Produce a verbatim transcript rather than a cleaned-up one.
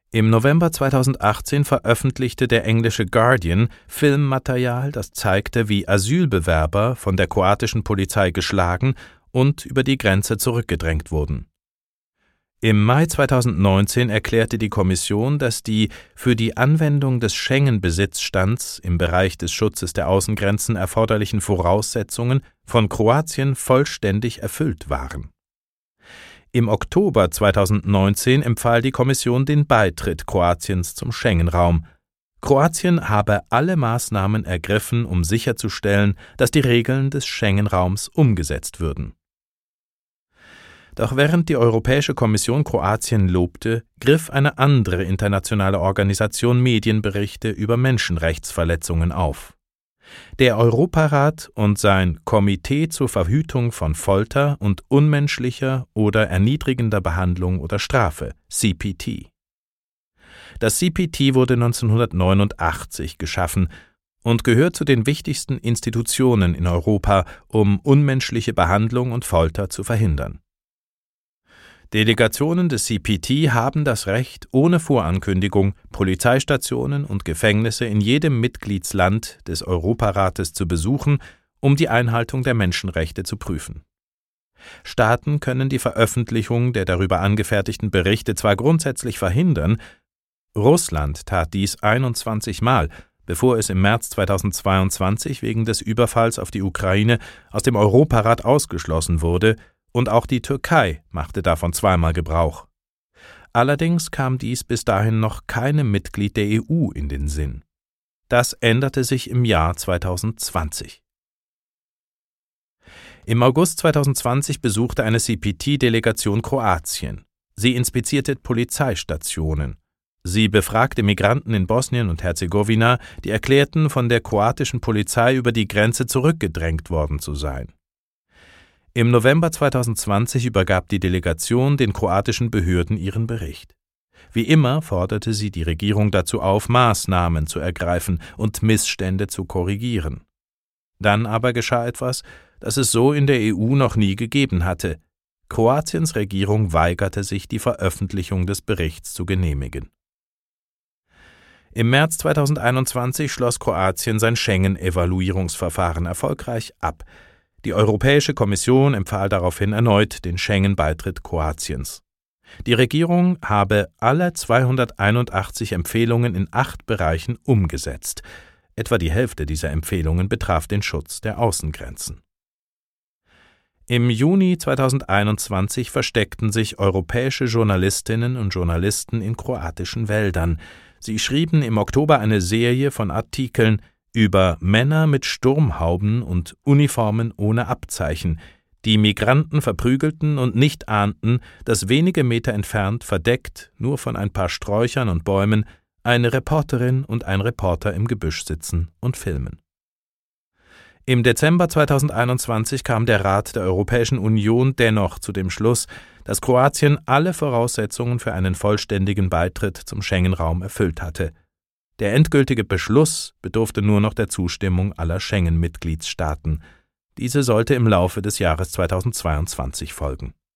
Im November zweitausendachtzehn veröffentlichte der englische Guardian Filmmaterial, das zeigte, wie Asylbewerber von der kroatischen Polizei geschlagen und über die Grenze zurückgedrängt wurden. Im Mai zweitausendneunzehn erklärte die Kommission, dass die für die Anwendung des Schengen-Besitzstands im Bereich des Schutzes der Außengrenzen erforderlichen Voraussetzungen von Kroatien vollständig erfüllt waren. Im Oktober zweitausendneunzehn empfahl die Kommission den Beitritt Kroatiens zum Schengen-Raum. Kroatien habe alle Maßnahmen ergriffen, um sicherzustellen, dass die Regeln des Schengen-Raums umgesetzt würden. Doch während die Europäische Kommission Kroatien lobte, griff eine andere internationale Organisation Medienberichte über Menschenrechtsverletzungen auf. Der Europarat und sein Komitee zur Verhütung von Folter und unmenschlicher oder erniedrigender Behandlung oder Strafe, C P T. Das C P T wurde neunzehnhundertneunundachtzig geschaffen und gehört zu den wichtigsten Institutionen in Europa, um unmenschliche Behandlung und Folter zu verhindern. Delegationen des C P T haben das Recht, ohne Vorankündigung Polizeistationen und Gefängnisse in jedem Mitgliedsland des Europarates zu besuchen, um die Einhaltung der Menschenrechte zu prüfen. Staaten können die Veröffentlichung der darüber angefertigten Berichte zwar grundsätzlich verhindern, Russland tat dies einundzwanzig Mal, bevor es im März zweitausendzweiundzwanzig wegen des Überfalls auf die Ukraine aus dem Europarat ausgeschlossen wurde, und auch die Türkei machte davon zweimal Gebrauch. Allerdings kam dies bis dahin noch keinem Mitglied der E U in den Sinn. Das änderte sich im Jahr zweitausendzwanzig. Im August zweitausendzwanzig besuchte eine C P T-Delegation Kroatien. Sie inspizierte Polizeistationen. Sie befragte Migranten in Bosnien und Herzegowina, die erklärten, von der kroatischen Polizei über die Grenze zurückgedrängt worden zu sein. Im November zweitausendzwanzig übergab die Delegation den kroatischen Behörden ihren Bericht. Wie immer forderte sie die Regierung dazu auf, Maßnahmen zu ergreifen und Missstände zu korrigieren. Dann aber geschah etwas, das es so in der E U noch nie gegeben hatte. Kroatiens Regierung weigerte sich, die Veröffentlichung des Berichts zu genehmigen. Im März zweitausendeinundzwanzig schloss Kroatien sein Schengen-Evaluierungsverfahren erfolgreich ab. Die Europäische Kommission empfahl daraufhin erneut den Schengen-Beitritt Kroatiens. Die Regierung habe alle zweihunderteinundachtzig Empfehlungen in acht Bereichen umgesetzt. Etwa die Hälfte dieser Empfehlungen betraf den Schutz der Außengrenzen. Im Juni zweitausendeinundzwanzig versteckten sich europäische Journalistinnen und Journalisten in kroatischen Wäldern. Sie schrieben im Oktober eine Serie von Artikeln über Männer mit Sturmhauben und Uniformen ohne Abzeichen, die Migranten verprügelten und nicht ahnten, dass wenige Meter entfernt, verdeckt, nur von ein paar Sträuchern und Bäumen, eine Reporterin und ein Reporter im Gebüsch sitzen und filmen. Im Dezember zweitausendeinundzwanzig kam der Rat der Europäischen Union dennoch zu dem Schluss, dass Kroatien alle Voraussetzungen für einen vollständigen Beitritt zum Schengen-Raum erfüllt hatte. Der endgültige Beschluss bedurfte nur noch der Zustimmung aller Schengen-Mitgliedstaaten. Diese sollte im Laufe des Jahres zweitausendzweiundzwanzig folgen.